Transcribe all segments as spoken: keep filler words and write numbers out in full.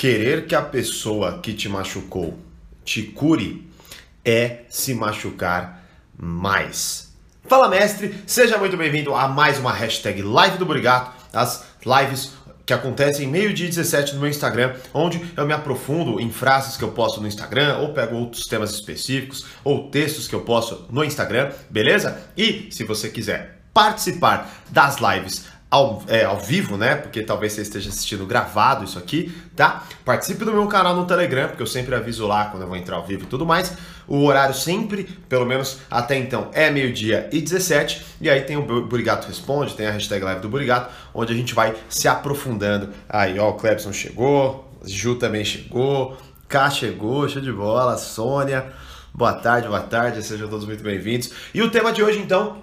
Querer que a pessoa que te machucou te cure é se machucar mais. Fala, mestre! Seja muito bem-vindo a mais uma hashtag Live do Burigato, as lives que acontecem meio-dia e dezessete no meu Instagram, onde eu me aprofundo em frases que eu posto no Instagram, ou pego outros temas específicos, ou textos que eu posto no Instagram, beleza? E se você quiser participar das lives Ao, é, ao vivo, né? Porque talvez você esteja assistindo gravado isso aqui, tá? Participe do meu canal no Telegram, porque eu sempre aviso lá quando eu vou entrar ao vivo e tudo mais. O horário sempre, pelo menos até então, é meio-dia e dezessete. E aí tem o Burigato Responde, tem a hashtag Live do Burigato, onde a gente vai se aprofundando. Aí, ó, o Clebson chegou, Ju também chegou, Ká chegou, show de bola, Sônia. Boa tarde, boa tarde, sejam todos muito bem-vindos. E o tema de hoje, então,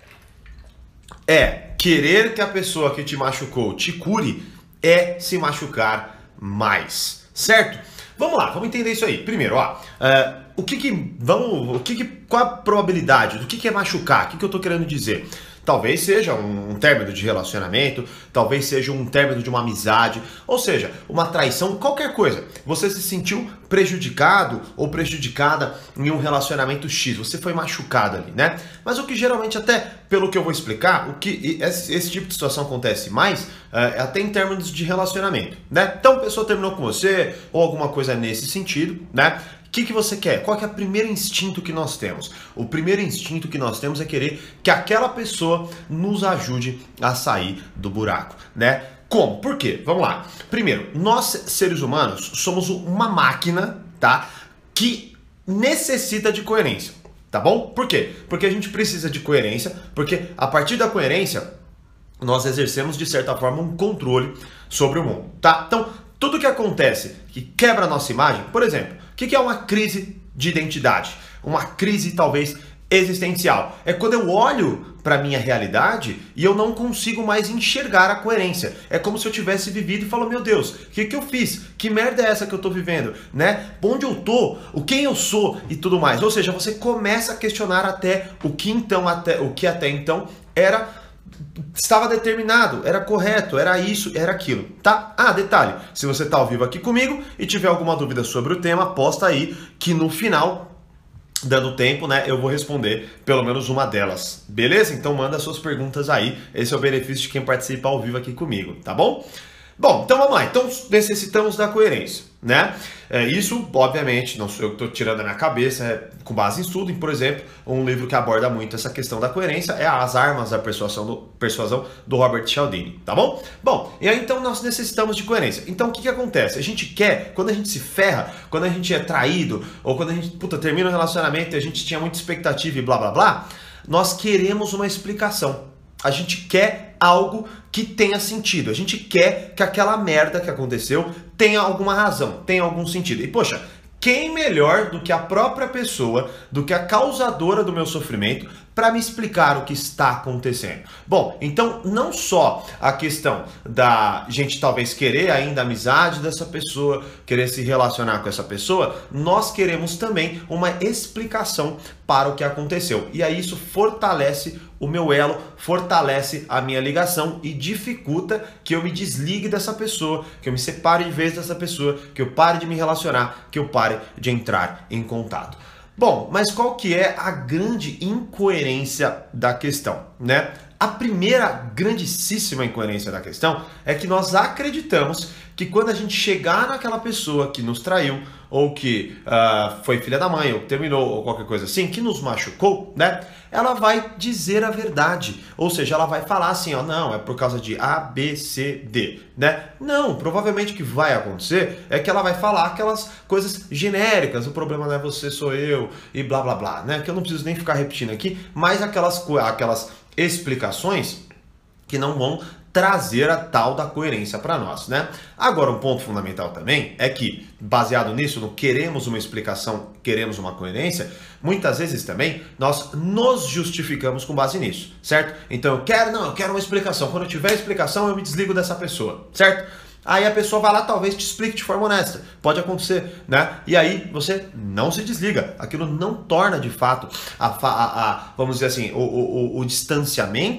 é querer que a pessoa que te machucou te cure é se machucar mais, certo? Vamos lá, vamos entender isso aí. Primeiro, ó, uh, o que que vamos, o que que, qual a probabilidade do que que é machucar? O que que eu tô querendo dizer? Talvez seja um, um término de relacionamento, talvez seja um término de uma amizade, ou seja, uma traição, qualquer coisa. Você se sentiu prejudicado ou prejudicada em um relacionamento X, você foi machucado ali, né? Mas o que geralmente, até pelo que eu vou explicar, o que esse, esse tipo de situação acontece mais é até em termos de relacionamento, né? Então a pessoa terminou com você ou alguma coisa nesse sentido, né? O que que você quer? Qual que é o primeiro instinto que nós temos? O primeiro instinto que nós temos é querer que aquela pessoa nos ajude a sair do buraco, né? Como? Por quê? Vamos lá. Primeiro, nós seres humanos somos uma máquina, tá? Que necessita de coerência, tá bom? Por quê? Porque a gente precisa de coerência, porque a partir da coerência nós exercemos de certa forma um controle sobre o mundo, tá? Então, tudo que acontece que quebra a nossa imagem, por exemplo, o que é uma crise de identidade? Uma crise talvez existencial. É quando eu olho para a minha realidade e eu não consigo mais enxergar a coerência. É como se eu tivesse vivido e falo, meu Deus, o que, que eu fiz? Que merda é essa que eu tô vivendo? Né? Onde eu tô? O quem eu sou? E tudo mais. Ou seja, você começa a questionar até o que então até o que até então era estava determinado, era correto, era isso, era aquilo, tá? Ah, detalhe, se você tá ao vivo aqui comigo e tiver alguma dúvida sobre o tema, posta aí que no final, dando tempo, né, eu vou responder pelo menos uma delas, beleza? Então manda suas perguntas aí, esse é o benefício de quem participa ao vivo aqui comigo, tá bom? Bom, então vamos lá, então necessitamos da coerência, né? É, isso, obviamente, não sou eu que estou tirando da minha cabeça, é com base em estudo, por exemplo, um livro que aborda muito essa questão da coerência é As Armas da Persuasão do, Persuasão, do Robert Cialdini, tá bom? Bom, e aí então nós necessitamos de coerência. Então o que que acontece? A gente quer, quando a gente se ferra, quando a gente é traído, ou quando a gente, puta, termina um relacionamento e a gente tinha muita expectativa e blá blá blá, nós queremos uma explicação. A gente quer algo que tenha sentido. A gente quer que aquela merda que aconteceu tenha alguma razão, tenha algum sentido. E poxa, quem melhor do que a própria pessoa, do que a causadora do meu sofrimento, para me explicar o que está acontecendo? Bom, então não só a questão da gente talvez querer ainda a amizade dessa pessoa, querer se relacionar com essa pessoa, nós queremos também uma explicação para o que aconteceu. E aí isso fortalece o meu elo, fortalece a minha ligação e dificulta que eu me desligue dessa pessoa, que eu me separe de vez dessa pessoa, que eu pare de me relacionar, que eu pare de entrar em contato. Bom, mas qual que é a grande incoerência da questão, né? A primeira grandíssima incoerência da questão é que nós acreditamos que quando a gente chegar naquela pessoa que nos traiu, ou que uh, foi filha da mãe, ou que terminou, ou qualquer coisa assim, que nos machucou, né? Ela vai dizer a verdade. Ou seja, ela vai falar assim, ó, não, é por causa de A, B, C, D, né? Não, provavelmente o que vai acontecer é que ela vai falar aquelas coisas genéricas, o problema não é você, sou eu, e blá, blá, blá, né? Que eu não preciso nem ficar repetindo aqui, mas aquelas, aquelas explicações que não vão trazer a tal da coerência para nós, né? Agora, um ponto fundamental também é que, baseado nisso, no queremos uma explicação, queremos uma coerência, muitas vezes também nós nos justificamos com base nisso, certo? Então eu quero, não, eu quero uma explicação. Quando eu tiver explicação, eu me desligo dessa pessoa, certo? Aí a pessoa vai lá, talvez te explique de forma honesta. Pode acontecer, né? E aí você não se desliga. Aquilo não torna de fato, a, a, a vamos dizer assim, o, o, o distanciamento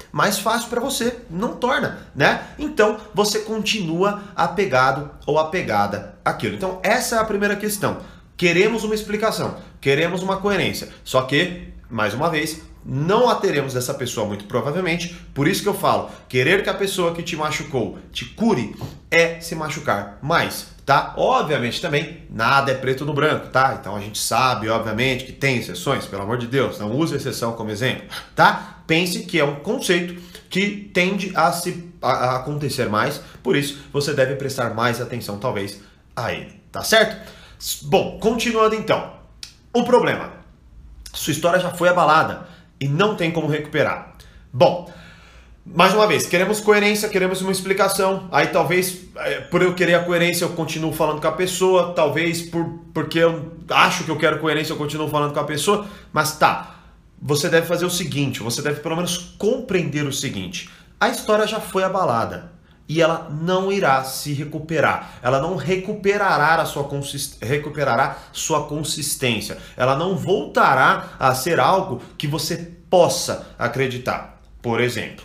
mais fácil para você, não torna, né? Então você continua apegado ou apegada àquilo. Então essa é a primeira questão. Queremos uma explicação, queremos uma coerência, só que, mais uma vez, não a teremos dessa pessoa muito provavelmente, por isso que eu falo, querer que a pessoa que te machucou te cure é se machucar mais, tá? Obviamente também, nada é preto no branco, tá? Então a gente sabe, obviamente, que tem exceções, pelo amor de Deus, não use exceção como exemplo, tá? Pense que é um conceito que tende a, se, a, a acontecer mais, por isso você deve prestar mais atenção, talvez, a ele, tá certo? Bom, continuando então, o problema, sua história já foi abalada e não tem como recuperar. Bom, mais uma vez, queremos coerência, queremos uma explicação, aí talvez por eu querer a coerência eu continuo falando com a pessoa, talvez por, porque eu acho que eu quero coerência eu continuo falando com a pessoa, mas tá, você deve fazer o seguinte, você deve pelo menos compreender o seguinte, a história já foi abalada. E ela não irá se recuperar. Ela não recuperará a sua, consist... recuperará sua consistência. Ela não voltará a ser algo que você possa acreditar. Por exemplo,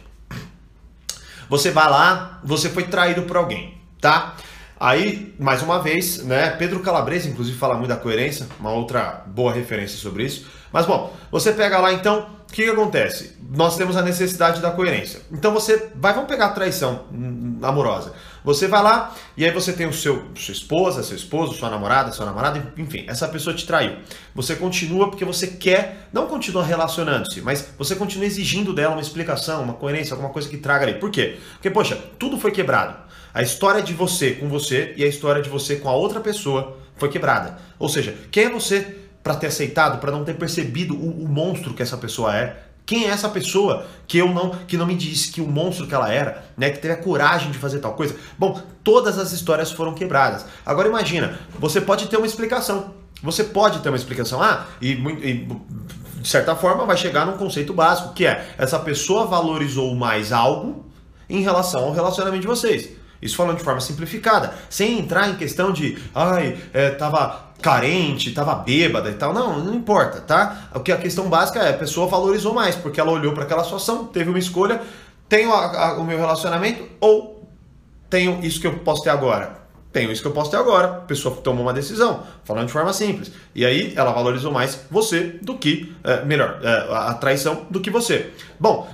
você vai lá, você foi traído por alguém, tá? Aí, mais uma vez, né, Pedro Calabrese, inclusive, fala muito da coerência, uma outra boa referência sobre isso. Mas, bom, você pega lá, então, o que, que acontece? Nós temos a necessidade da coerência. Então, você vai, vamos pegar a traição amorosa. Você vai lá, e aí você tem o seu, sua esposa, seu esposo, sua namorada, sua namorada, enfim, essa pessoa te traiu. Você continua porque você quer, não continua relacionando-se, mas você continua exigindo dela uma explicação, uma coerência, alguma coisa que traga ali. Por quê? Porque, poxa, tudo foi quebrado. A história de você com você e a história de você com a outra pessoa foi quebrada. Ou seja, quem é você para ter aceitado, para não ter percebido o, o monstro que essa pessoa é? Quem é essa pessoa que eu não, que não me disse que o monstro que ela era, né, que teve a coragem de fazer tal coisa? Bom, todas as histórias foram quebradas. Agora imagina, você pode ter uma explicação. Você pode ter uma explicação. Ah, e, e de certa forma vai chegar num conceito básico, que é essa pessoa valorizou mais algo em relação ao relacionamento de vocês. Isso falando de forma simplificada, sem entrar em questão de, ai, é, tava carente, tava bêbada e tal. Não, não importa, tá? O que a questão básica é, a pessoa valorizou mais, porque ela olhou para aquela situação, teve uma escolha, tenho a, a, o meu relacionamento ou tenho isso que eu posso ter agora? Tenho isso que eu posso ter agora. A pessoa tomou uma decisão, falando de forma simples. E aí ela valorizou mais você do que, é, melhor, é, a traição do que você. Bom,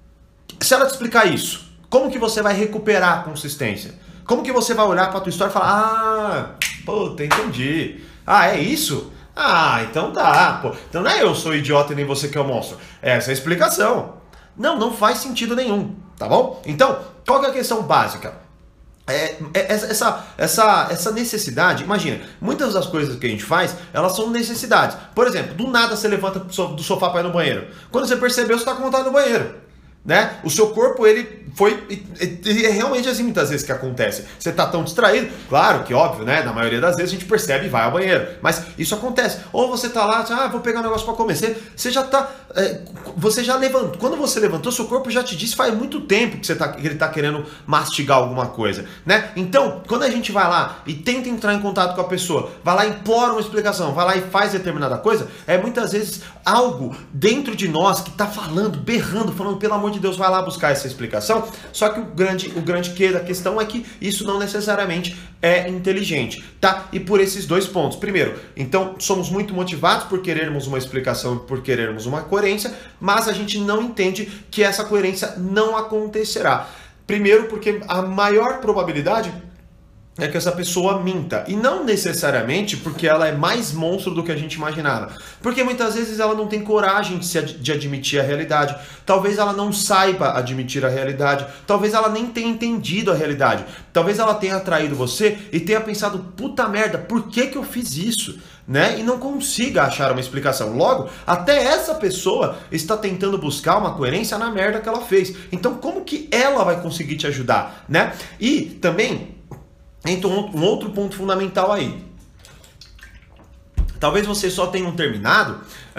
se ela te explicar isso, como que você vai recuperar a consistência? Como que você vai olhar para a tua história e falar, ah, puta, entendi. Ah, é isso? Ah, então tá. Pô. Então não é eu sou idiota e nem você que é o monstro. Essa é a explicação. Não, não faz sentido nenhum, tá bom? Então, qual que é a questão básica? É, é, essa, essa, essa necessidade, imagina, muitas das coisas que a gente faz, elas são necessidades. Por exemplo, do nada você levanta do sofá para ir no banheiro. Quando você percebeu, você está com vontade no banheiro. Né? O seu corpo, ele foi, e, e é realmente assim muitas vezes que acontece. Você tá tão distraído, claro que óbvio, né? Na maioria das vezes a gente percebe e vai ao banheiro, mas isso acontece. Ou você tá lá, ah, vou pegar um negócio para comer, você, você já tá, é, você já levantou, quando você levantou, seu corpo já te disse faz muito tempo que, você tá, que ele tá querendo mastigar alguma coisa, né? Então, quando a gente vai lá e tenta entrar em contato com a pessoa, vai lá e implora uma explicação, vai lá e faz determinada coisa, é muitas vezes algo dentro de nós que tá falando, berrando, falando, pelo amor de Deus, vai lá buscar essa explicação. Só que o grande, o grande que da questão é que isso não necessariamente é inteligente, tá? E por esses dois pontos. Primeiro, então somos muito motivados por querermos uma explicação, por querermos uma coerência, mas a gente não entende que essa coerência não acontecerá. Primeiro, porque a maior probabilidade é que essa pessoa minta. E não necessariamente porque ela é mais monstro do que a gente imaginava. Porque muitas vezes ela não tem coragem de, se ad- de admitir a realidade. Talvez ela não saiba admitir a realidade. Talvez ela nem tenha entendido a realidade. Talvez ela tenha traído você e tenha pensado, puta merda, por que que eu fiz isso? Né? E não consiga achar uma explicação. Logo, até essa pessoa está tentando buscar uma coerência na merda que ela fez. Então, como que ela vai conseguir te ajudar? Né? E também... Então, um outro ponto fundamental aí. Talvez você só tenha terminado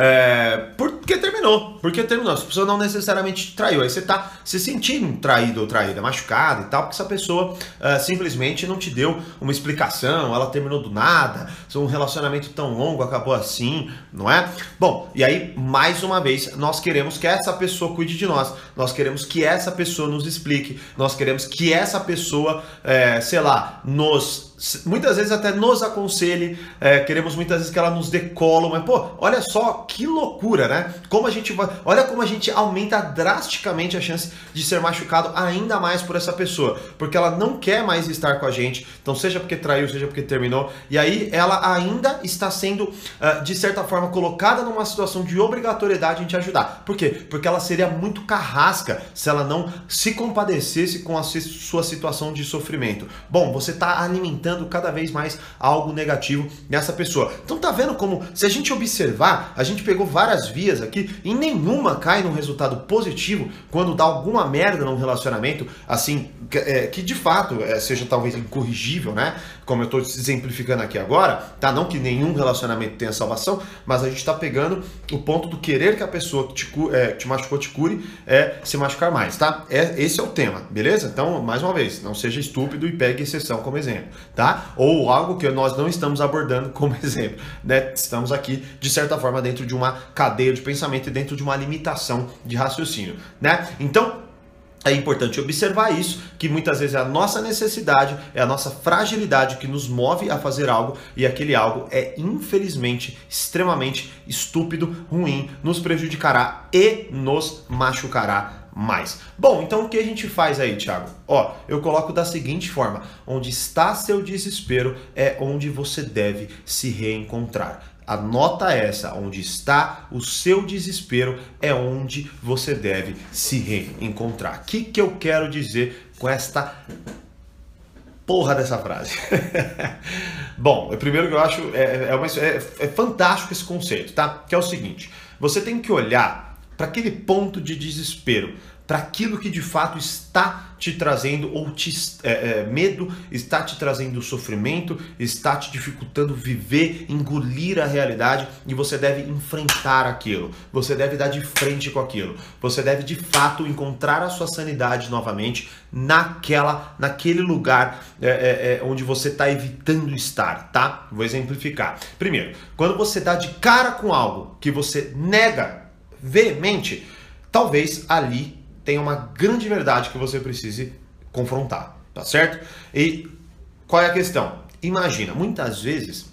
é, porque terminou, porque terminou. Essa pessoa não necessariamente te traiu. Aí você tá se sentindo traído ou traída, machucado e tal, porque essa pessoa é, simplesmente não te deu uma explicação, ela terminou do nada, um relacionamento tão longo acabou assim, não é? Bom, e aí, mais uma vez, nós queremos que essa pessoa cuide de nós, nós queremos que essa pessoa nos explique, nós queremos que essa pessoa, é, sei lá, nos... muitas vezes até nos aconselhe, é, queremos muitas vezes que ela nos dê colo, mas pô, olha só que loucura, né? Como a gente vai, olha como a gente aumenta drasticamente a chance de ser machucado ainda mais por essa pessoa, porque ela não quer mais estar com a gente, então seja porque traiu, seja porque terminou, e aí ela ainda está sendo, uh, de certa forma, colocada numa situação de obrigatoriedade em te ajudar. Por quê? Porque ela seria muito carrasca se ela não se compadecesse com a sua situação de sofrimento. Bom, você está alimentando cada vez mais algo negativo nessa pessoa. Então tá vendo como, se a gente observar, a gente pegou várias vias aqui e nenhuma cai num resultado positivo quando dá alguma merda num relacionamento, assim, que, é, que de fato é, seja talvez incorrigível, né? Como eu tô exemplificando aqui agora, tá? Não que nenhum relacionamento tenha salvação, mas a gente tá pegando o ponto do querer que a pessoa que te, é, te machucou te cure, é se machucar mais, tá? É, esse é o tema, beleza? Então, mais uma vez, não seja estúpido e pegue exceção como exemplo, tá? Ou algo que nós não estamos abordando como exemplo, né? Estamos aqui, de certa forma, dentro de uma cadeia de pensamento e dentro de uma limitação de raciocínio, né? Então, é importante observar isso, que muitas vezes é a nossa necessidade, é a nossa fragilidade que nos move a fazer algo, e aquele algo é, infelizmente, extremamente estúpido, ruim, nos prejudicará e nos machucará mais. Bom, então o que a gente faz aí, Thiago? Ó, eu coloco da seguinte forma: onde está seu desespero é onde você deve se reencontrar. Anota essa, onde está o seu desespero é onde você deve se reencontrar. O que, que eu quero dizer com esta porra dessa frase? Bom, o primeiro que eu acho é, é, uma, é, é fantástico esse conceito, tá? Que é o seguinte: você tem que olhar para aquele ponto de desespero, para aquilo que de fato está te trazendo ou te, é, é, medo, está te trazendo sofrimento, está te dificultando viver, engolir a realidade, e você deve enfrentar aquilo, você deve dar de frente com aquilo, você deve de fato encontrar a sua sanidade novamente naquela, naquele lugar é, é, é, onde você está evitando estar, tá? Vou exemplificar. Primeiro, quando você dá de cara com algo que você nega veemente, talvez ali tem uma grande verdade que você precise confrontar, tá certo? E qual é a questão? Imagina, muitas vezes,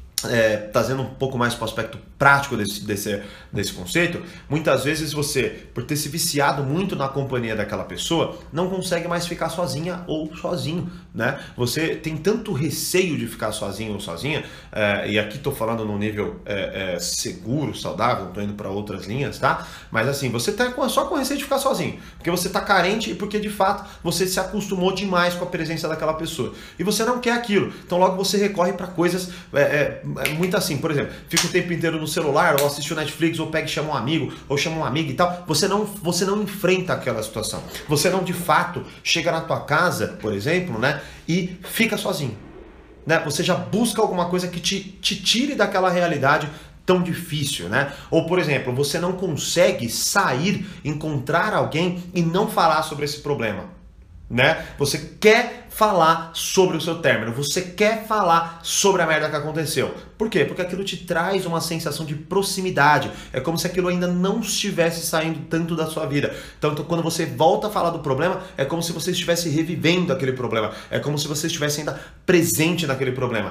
é, trazendo um pouco mais para o aspecto prático desse, desse, desse conceito, muitas vezes você, por ter se viciado muito na companhia daquela pessoa, não consegue mais ficar sozinha ou sozinho, né? Você tem tanto receio de ficar sozinho ou sozinha, é, e aqui estou falando num nível é, é, seguro, saudável, não estou indo para outras linhas, tá? Mas assim, você está só com receio de ficar sozinho, porque você está carente e porque de fato você se acostumou demais com a presença daquela pessoa, e você não quer aquilo, então logo você recorre para coisas é, é, é muito assim, por exemplo, fica o tempo inteiro no celular, ou assiste o Netflix, ou pega e chama um amigo, ou chama uma amiga e tal. Você não, você não enfrenta aquela situação. Você não, de fato, chega na tua casa, por exemplo, né, e fica sozinho. Né? Você já busca alguma coisa que te, te tire daquela realidade tão difícil, né? Ou, por exemplo, você não consegue sair, encontrar alguém e não falar sobre esse problema. Né? Você quer falar sobre o seu término, você quer falar sobre a merda que aconteceu. Por quê? Porque aquilo te traz uma sensação de proximidade. É como se aquilo ainda não estivesse saindo tanto da sua vida. Então, quando você volta a falar do problema, é como se você estivesse revivendo aquele problema. É como se você estivesse ainda presente naquele problema.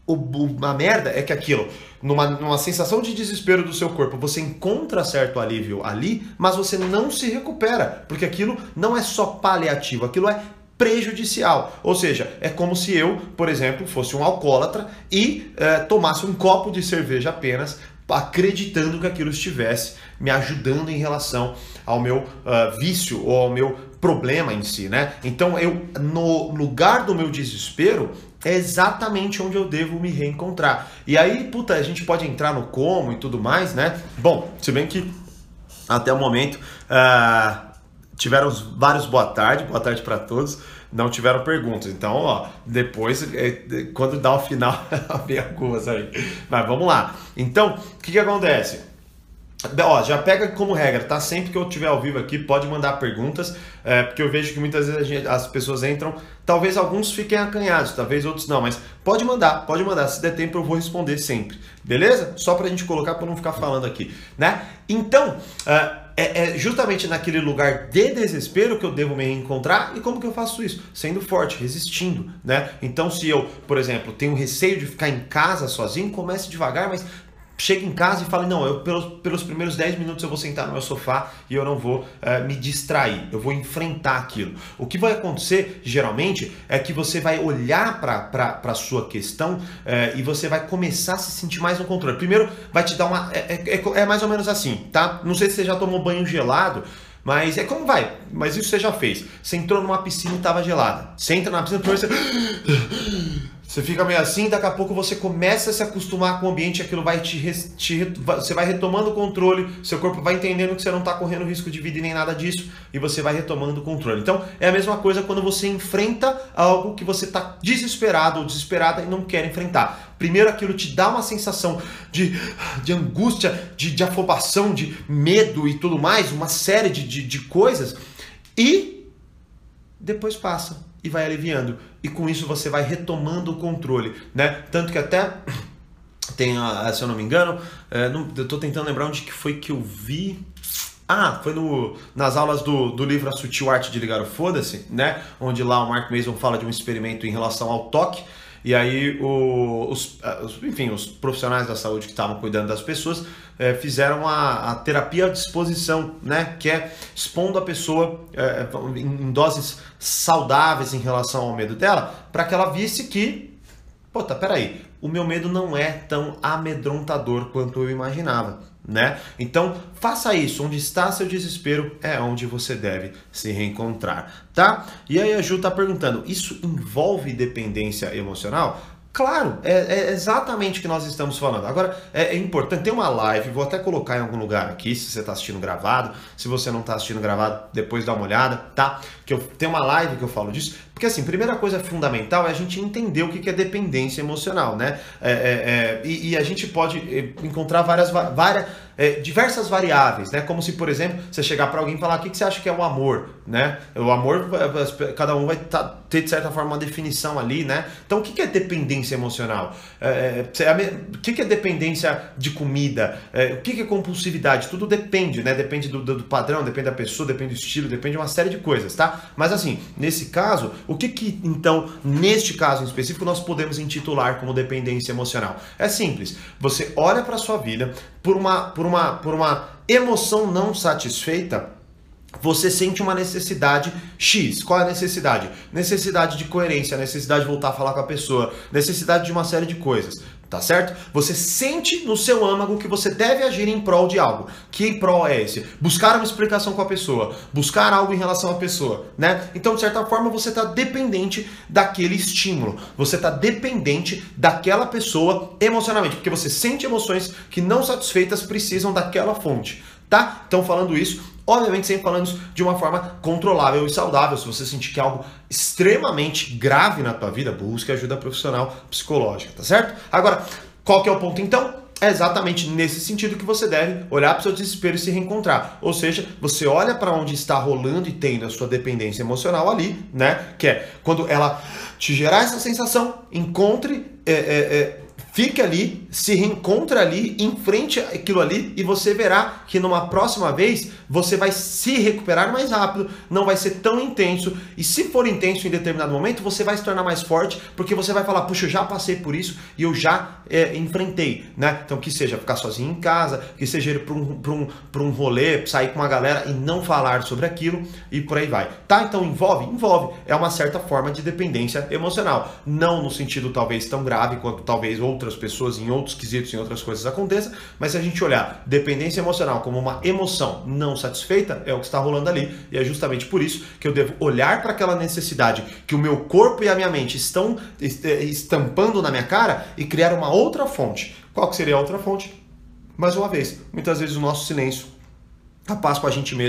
O, a merda é que aquilo, numa, numa sensação de desespero do seu corpo, você encontra certo alívio ali, mas você não se recupera, porque aquilo não é só paliativo, aquilo é prejudicial. Ou seja, é como se eu, por exemplo, fosse um alcoólatra e é, tomasse um copo de cerveja apenas, acreditando que aquilo estivesse me ajudando em relação ao meu uh, vício ou ao meu problema em si, né? Então eu, no lugar do meu desespero, é exatamente onde eu devo me reencontrar. E aí, puta, a gente pode entrar no como e tudo mais, né? Bom, se bem que até o momento uh, tiveram vários boa tarde, boa tarde para todos. não tiveram perguntas. Então, ó, depois, quando dá o final, vem algumas aí. Mas vamos lá. Então, o que que acontece? Ó, já pega como regra, tá? Sempre que eu estiver ao vivo aqui, pode mandar perguntas, é, porque eu vejo que muitas vezes a gente, as pessoas entram, talvez alguns fiquem acanhados, talvez outros não, mas pode mandar, pode mandar, se der tempo eu vou responder sempre, beleza? Só pra gente colocar, pra não ficar falando aqui, né? Então, uh, é, é justamente naquele lugar de desespero que eu devo me reencontrar. E como que eu faço isso? Sendo forte, resistindo, né? Então, se eu, por exemplo, tenho receio de ficar em casa sozinho, comece devagar, mas chega em casa e fala, não, eu pelos, pelos primeiros dez minutos eu vou sentar no meu sofá e eu não vou uh, me distrair, eu vou enfrentar aquilo. O que vai acontecer, geralmente, é que você vai olhar para a sua questão uh, e você vai começar a se sentir mais no controle. Primeiro, vai te dar uma... É, é, é mais ou menos assim, tá? Não sei se você já tomou banho gelado, mas é como vai, mas isso você já fez. Você entrou numa piscina e estava gelada. Você entra na piscina e você... Você fica meio assim, daqui a pouco você começa a se acostumar com o ambiente, aquilo vai te, te você vai retomando o controle, seu corpo vai entendendo que você não está correndo risco de vida e nem nada disso, e você vai retomando o controle. Então é a mesma coisa quando você enfrenta algo que você está desesperado ou desesperada e não quer enfrentar. Primeiro aquilo te dá uma sensação de, de angústia, de, de afobação, de medo e tudo mais, uma série de, de, de coisas, e depois passa e vai aliviando. E com isso você vai retomando o controle, né? Tanto que até tem, se eu não me engano, é, não, eu tô tentando lembrar onde que foi que eu vi. Ah, foi no, nas aulas do, do livro A Sutil Arte de Ligar o Foda-se, né? Onde lá o Mark Mason fala de um experimento em relação ao toque. E aí, o, os, enfim, os profissionais da saúde que estavam cuidando das pessoas é, fizeram a, a terapia à disposição, né? Que é expondo a pessoa é, em doses saudáveis em relação ao medo dela, para que ela visse que, pô, tá, peraí, o meu medo não é tão amedrontador quanto eu imaginava, né? Então, faça isso. Onde está seu desespero é onde você deve se reencontrar, tá? E aí a Ju tá perguntando, isso envolve dependência emocional? Claro, é, é exatamente o que nós estamos falando. Agora, é, é importante, tem uma live, vou até colocar em algum lugar aqui, se você está assistindo gravado, se você não está assistindo gravado, depois dá uma olhada, tá? Que eu, tem uma live que eu falo disso, porque assim, primeira coisa fundamental é a gente entender o que é dependência emocional, né? É, é, é, e, e a gente pode encontrar várias, várias é, diversas variáveis, né? Como se, por exemplo, você chegar para alguém e falar, o que, que você acha que é o amor, né? O amor, cada um vai tá, ter, de certa forma, uma definição ali, né? Então, o que, que é dependência emocional? É, é, o que, que é dependência de comida? É, o que, que é compulsividade? Tudo depende, né? Depende do, do padrão, depende da pessoa, depende do estilo, depende de uma série de coisas, tá? Mas assim, nesse caso, o que que, então, neste caso em específico, nós podemos intitular como dependência emocional? É simples, você olha para a sua vida por uma, por uma, por uma emoção não satisfeita, você sente uma necessidade X. Qual é a necessidade? Necessidade de coerência, necessidade de voltar a falar com a pessoa, necessidade de uma série de coisas, tá certo? Você sente no seu âmago que você deve agir em prol de algo. Que prol é esse? Buscar uma explicação com a pessoa, buscar algo em relação à pessoa, né? Então, de certa forma, você está dependente daquele estímulo, você está dependente daquela pessoa emocionalmente, porque você sente emoções que não satisfeitas precisam daquela fonte, tá? Então, falando isso, obviamente sempre falando isso de uma forma controlável e saudável. Se você sentir que é algo extremamente grave na tua vida, busque ajuda profissional psicológica, tá certo? Agora, qual que é o ponto então? É exatamente nesse sentido que você deve olhar para o seu desespero e se reencontrar. Ou seja, você olha para onde está rolando e tendo a sua dependência emocional ali, né? Que é quando ela te gerar essa sensação, encontre... É, é, é, fique ali, se reencontra ali, enfrente aquilo ali e você verá que numa próxima vez você vai se recuperar mais rápido, não vai ser tão intenso, e se for intenso em determinado momento, você vai se tornar mais forte, porque você vai falar, puxa, eu já passei por isso e eu já é, enfrentei, né? Então que seja ficar sozinho em casa, que seja ir para um, para um, para um rolê, sair com uma galera e não falar sobre aquilo e por aí vai, tá? Então envolve? Envolve, é uma certa forma de dependência emocional, não no sentido talvez tão grave quanto talvez outras pessoas em outros quesitos, em outras coisas aconteça, mas se a gente olhar dependência emocional como uma emoção não satisfeita, é o que está rolando ali, e é justamente por isso que eu devo olhar para aquela necessidade que o meu corpo e a minha mente estão estampando na minha cara e criar uma outra fonte. Qual que seria a outra fonte? Mais uma vez, muitas vezes o nosso silêncio, a paz com a gente mesmo,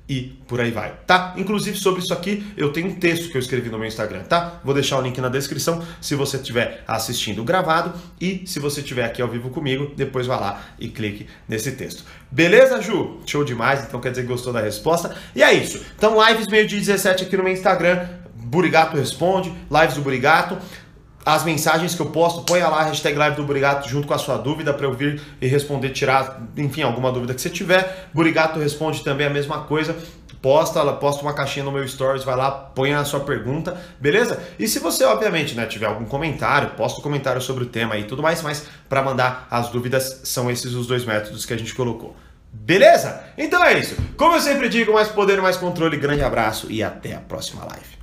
e por aí vai, tá? Inclusive sobre isso aqui eu tenho um texto que eu escrevi no meu Instagram, tá? Vou deixar o link na descrição se você estiver assistindo gravado e se você estiver aqui ao vivo comigo, depois vá lá e clique nesse texto. Beleza, Ju? Show demais, então quer dizer que gostou da resposta. E é isso. Então lives meio-dia dezessete aqui no meu Instagram, Burigato Responde, lives do Burigato. As mensagens que eu posto, põe lá a hashtag live do Burigato junto com a sua dúvida para eu vir e responder, tirar, enfim, alguma dúvida que você tiver. Burigato Responde também a mesma coisa. Posta, posta uma caixinha no meu stories, vai lá, põe a sua pergunta, beleza? E se você, obviamente, né, tiver algum comentário, posta um comentário sobre o tema e tudo mais, mas para mandar as dúvidas são esses os dois métodos que a gente colocou. Beleza? Então é isso. Como eu sempre digo, mais poder, mais controle. Grande abraço e até a próxima live.